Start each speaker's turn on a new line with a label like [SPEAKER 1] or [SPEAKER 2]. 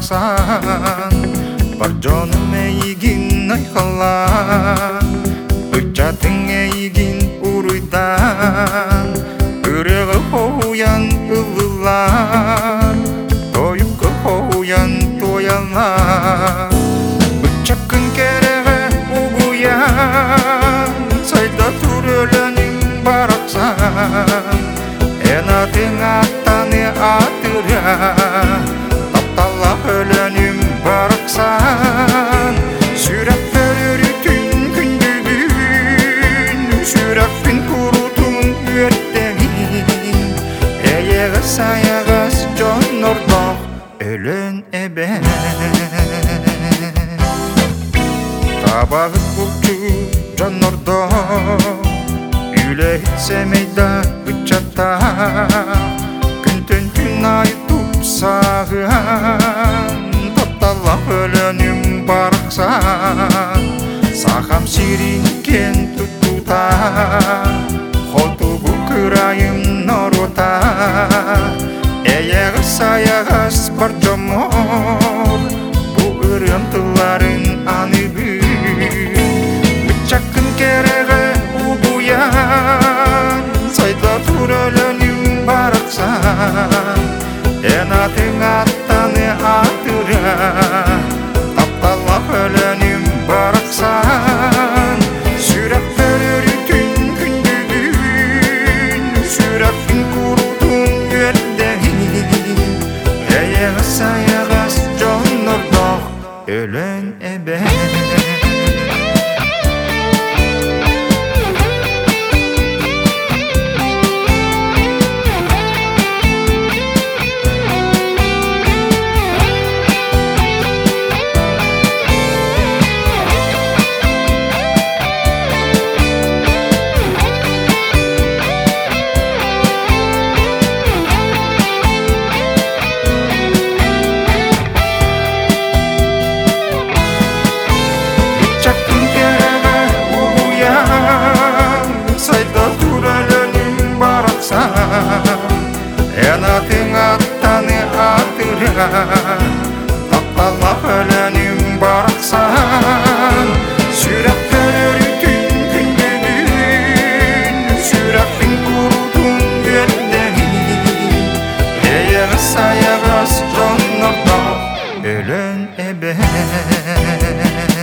[SPEAKER 1] бараксан бар жонум эйгин айхалан үчатын эйгин уруйдан үрегі хоуян ылылар тойыпкы хоуян тоялар үчакын кереге угуян сайда турөлөнүм бараксан энатын аттаны атыра таптала өлөнүм бараксан сүрөп көрүрү түн күндүгүн сүрөппин курутун үөттегин эйеге саягас жонордок өлөн эбе табагы булчу жонордок Үлейтсемейда үчата күнтөн күн ай тупсаган таптала өлөнүм бараксан сахам сиринкен тутута хотугу кырайым норута эйеге саягас бар жомор бу ырымтыларын аныбы үчакын кереге сайда турөлөнүм бараксан энатын аттаны атыра таптала өлөнүм бараксан сүрөп көрүрү түн күндүгүн сүрөппин курутун үөттегин эйеге саягас жонордок өлөн эбе энатын аттаны атыра таптала өлөнүм бараксан сүрөп көрүрү түн күндүгүн сүрөппин курутун үөттегин эйеге саягас жонордок өлөн эбе